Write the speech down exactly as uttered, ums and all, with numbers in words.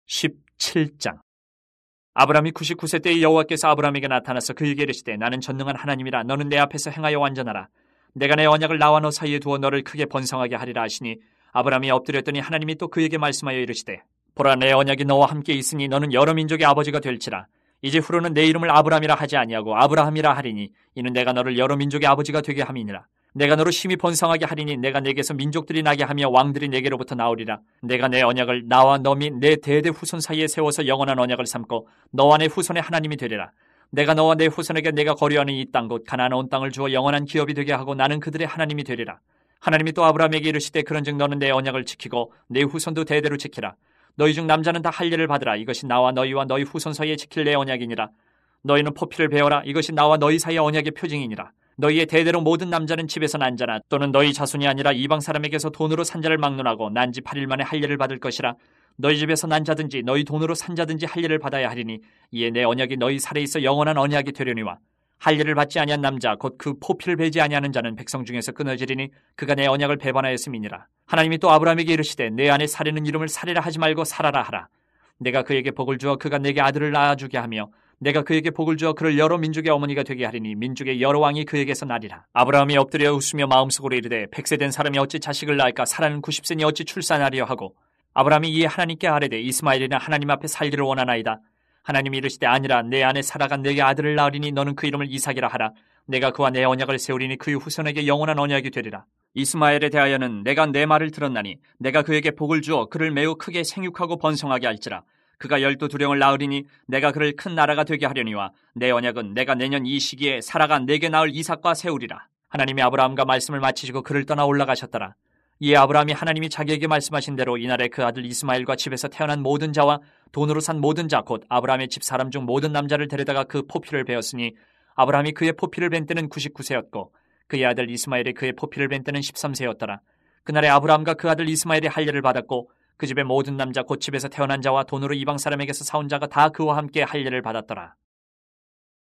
십칠 장. 아브라함이 구십구 세 때에 여호와께서 아브라함에게 나타나서 그에게 이르시되 나는 전능한 하나님이라. 너는 내 앞에서 행하여 완전하라. 내가 내 언약을 나와 너 사이에 두어 너를 크게 번성하게 하리라 하시니 아브라함이 엎드렸더니 하나님이 또 그에게 말씀하여 이르시되 보라, 내 언약이 너와 함께 있으니 너는 여러 민족의 아버지가 될지라. 이제 후로는 내 이름을 아브라함이라 하지 아니하고 아브라함이라 하리니 이는 내가 너를 여러 민족의 아버지가 되게 함이니라. 내가 너를 심히 번성하게 하리니 내가 내게서 민족들이 나게 하며 왕들이 내게로부터 나오리라. 내가 내 언약을 나와 너 및 내 대대 후손 사이에 세워서 영원한 언약을 삼고 너와 내 후손의 하나님이 되리라. 내가 너와 내 후손에게 내가 거류하는 이 땅 곧 가나안 온 땅을 주어 영원한 기업이 되게 하고 나는 그들의 하나님이 되리라. 하나님이 또 아브라함에게 이르시되 그런즉 너는 내 언약을 지키고 내 후손도 대대로 지키라. 너희 중 남자는 다 할례를 받으라. 이것이 나와 너희와 너희 후손 사이에 지킬 내 언약이니라. 너희는 포피를 베어라. 이것이 나와 너희 사이의 언약의 표징이니라. 너희의 대대로 모든 남자는 집에서 난 자나 또는 너희 자손이 아니라 이방 사람에게서 돈으로 산 자를 막론하고 난 지 팔 일 만에 할례를 받을 것이라. 너희 집에서 난 자든지 너희 돈으로 산 자든지 할례를 받아야 하리니 이에 내 언약이 너희 살에 있어 영원한 언약이 되려니와 할례를 받지 아니한 남자 곧 그 포피를 베지 아니하는 자는 백성 중에서 끊어지리니 그가 내 언약을 배반하였음이니라. 하나님이 또 아브라함에게 이르시되 내 안에 사려는 이름을 살이라 하지 말고 살아라 하라. 내가 그에게 복을 주어 그가 내게 아들을 낳아주게 하며 내가 그에게 복을 주어 그를 여러 민족의 어머니가 되게 하리니 민족의 여러 왕이 그에게서 나리라. 아브라함이 엎드려 웃으며 마음속으로 이르되 백 세 된 사람이 어찌 자식을 낳을까? 사라는 구십 세니 어찌 출산하리요 하고 아브라함이 이에 하나님께 아뢰되 이스마엘이나 하나님 앞에 살기를 원하나이다. 하나님이 이르시되 아니라 내 아내 사라가 내게 아들을 낳으리니 너는 그 이름을 이삭이라 하라. 내가 그와 내 언약을 세우리니 그의 후손에게 영원한 언약이 되리라. 이스마엘에 대하여는 내가 내 말을 들었나니 내가 그에게 복을 주어 그를 매우 크게 생육하고 번성하게 할지라. 그가 열두 두령을 낳으리니 내가 그를 큰 나라가 되게 하려니와 내 언약은 내가 내년 이 시기에 사라가 내게 낳을 이삭과 세우리라. 하나님이 아브라함과 말씀을 마치시고 그를 떠나 올라가셨더라. 이에 아브라함이 하나님이 자기에게 말씀하신 대로 이날에 그 아들 이스마엘과 집에서 태어난 모든 자와 돈으로 산 모든 자 곧 아브라함의 집 사람 중 모든 남자를 데려다가 그 포피를 베었으니 아브라함이 그의 포피를 벤 때는 구십구 세였고 그의 아들 이스마엘이 그의 포피를 벤 때는 십삼 세였더라. 그날에 아브라함과 그 아들 이스마엘이 할례를 받았고 그 집의 모든 남자 곧 집에서 태어난 자와 돈으로 이방 사람에게서 사온 자가 다 그와 함께 할례를 받았더라.